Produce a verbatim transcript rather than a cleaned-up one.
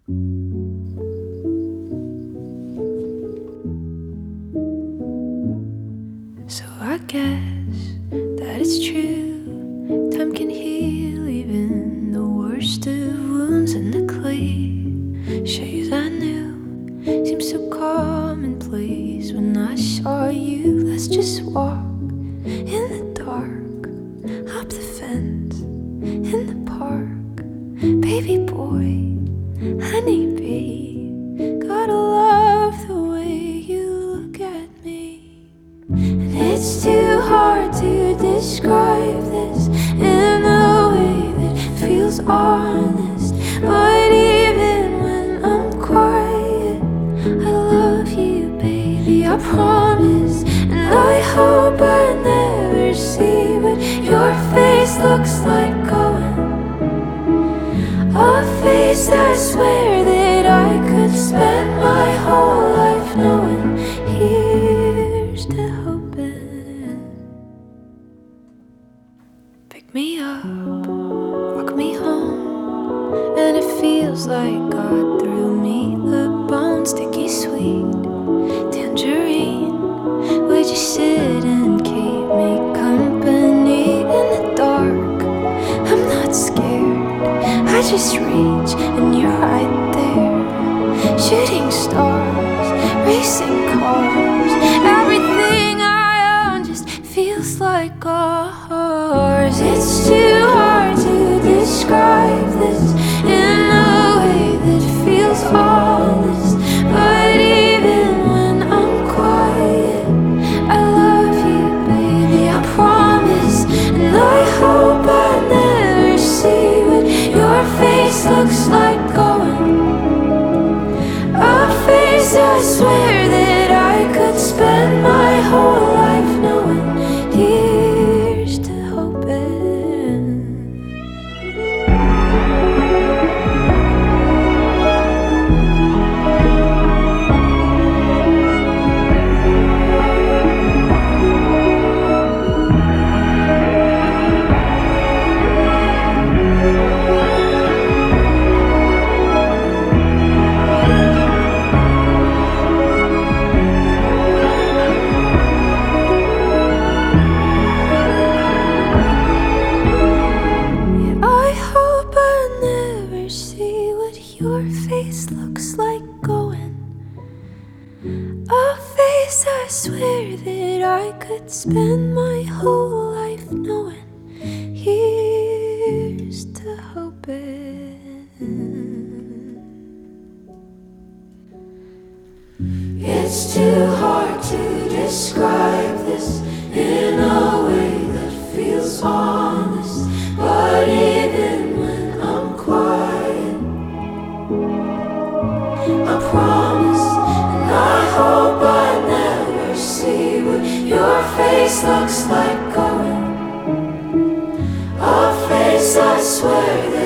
So I guess that it's true. Time can heal even the worst of wounds, and the cliches I knew seemed so commonplace when I saw you. Let's just walk in the dark, hop the fence in the park. Baby boy, honey bee, gotta love the way you look at me. And it's too hard to describe this in a way that feels honest. But even when I'm quiet, I love you, baby, I promise. And I hope I never see what your face looks like going. A face I swear that I could spend my whole life knowing. Here's to hoping. Pick me up, walk me home, and it feels like God threw me a bone. Sticky sweet tangerine, would you sit and keep me company in the dark? I'm not scared, I just reach and you're right there. Shooting stars, racing cars, everything I own just feels like ours. It's too hard to describe this in a way that feels honest. But even when I'm quiet, I love you, baby, I promise. And I hope I never see what your face looks like going. A face I swear that I could spend my whole life knowing. Here's to hoping. Your face looks like going. A face I swear that I could spend my whole life knowing. Here's to hoping. It's too hard to describe this in a way that feels honest. But even when I'm quiet, I promise, and I hope I never see what your face looks like going. A face I swear that